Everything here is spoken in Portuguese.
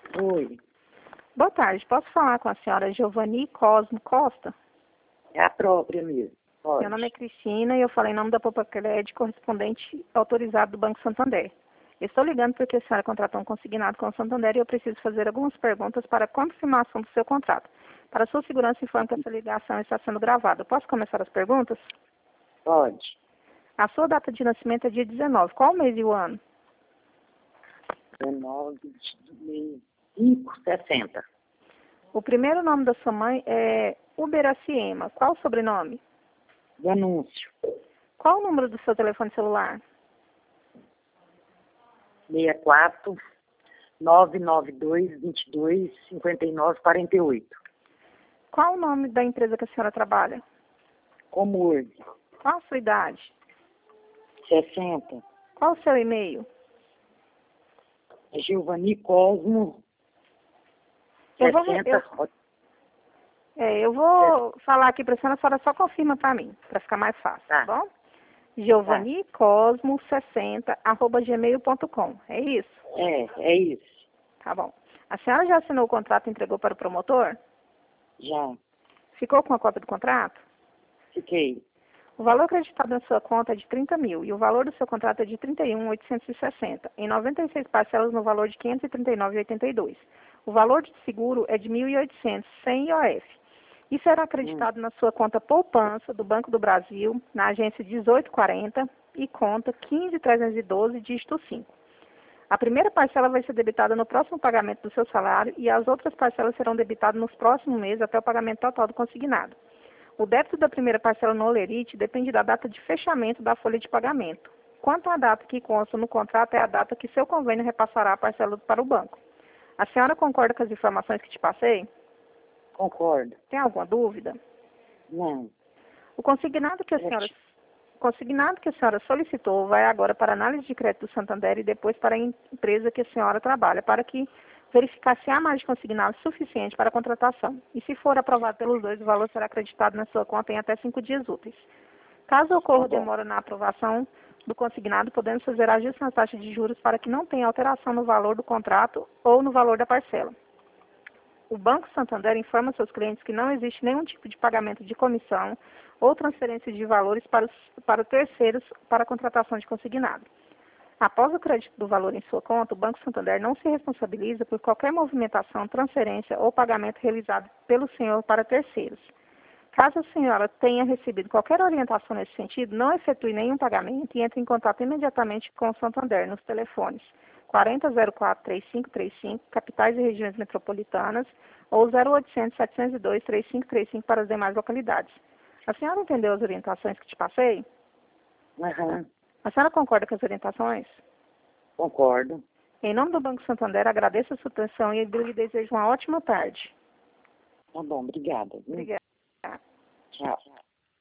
Oi, Boa tarde, posso falar com a senhora Giovanni Cosmo Costa? é a própria mesmo. Pode. Meu nome é Cristina e eu falei em nome da Poupa Crédito, correspondente autorizado do Banco Santander. Estou ligando porque a senhora contratou um consignado com o Santander e eu preciso fazer algumas perguntas para a confirmação do seu contrato. Para sua segurança, informo que essa ligação está sendo gravada. Posso começar as perguntas? Pode. A sua data de nascimento é dia 19. Qual o mês e o ano? 19,560. O primeiro nome da sua mãe é Uberaciema. Qual o sobrenome? Do anúncio. Qual o número do seu telefone celular? 64 992 22 59 48. Qual o nome da empresa que a senhora trabalha? Comurg. Qual a sua idade? 60. Qual o seu e-mail? Giovanni Cosmo. Eu vou, 60. eu vou falar aqui para a senhora só confirma para mim, para ficar mais fácil, tá bom? Giovanni Cosmo 60@gmail.com, é isso? É isso. Tá bom. A senhora já assinou o contrato e entregou para o promotor? Já. Ficou com a cópia do contrato? Fiquei. O valor acreditado na sua conta é de 30 mil e o valor do seu contrato é de 31.860, em 96 parcelas no valor de 539,82. O valor de seguro é de 1.800, sem IOF. E será acreditado na sua conta poupança do Banco do Brasil, na agência 1840 e conta 15.312, dígito 5. A primeira parcela vai ser debitada no próximo pagamento do seu salário e as outras parcelas serão debitadas nos próximos meses até o pagamento total do consignado. O débito da primeira parcela no Olerite depende da data de fechamento da folha de pagamento. Quanto à data que consta no contrato, é a data que seu convênio repassará a parcela para o banco. A senhora concorda com as informações que te passei? Concordo. Tem alguma dúvida? Não. O consignado que a senhora solicitou vai agora para a análise de crédito do Santander e depois para a empresa que a senhora trabalha, para que verificar se há mais de consignado suficiente para a contratação. E se for aprovado pelos dois, o valor será acreditado na sua conta em até 5 dias úteis. Caso ocorra demora na aprovação do consignado, podemos fazer ajustes na taxa de juros para que não tenha alteração no valor do contrato ou no valor da parcela. O Banco Santander informa seus clientes que não existe nenhum tipo de pagamento de comissão ou transferência de valores para terceiros para a contratação de consignado. Após o crédito do valor em sua conta, o Banco Santander não se responsabiliza por qualquer movimentação, transferência ou pagamento realizado pelo senhor para terceiros. Caso a senhora tenha recebido qualquer orientação nesse sentido, não efetue nenhum pagamento e entre em contato imediatamente com o Santander nos telefones 4004-3535, capitais e regiões metropolitanas, ou 0800-702-3535 para as demais localidades. A senhora entendeu as orientações que te passei? Aham. A senhora concorda com as orientações? Concordo. Em nome do Banco Santander, agradeço a sua atenção e lhe desejo uma ótima tarde. Tá bom, obrigada. Obrigada. Tchau.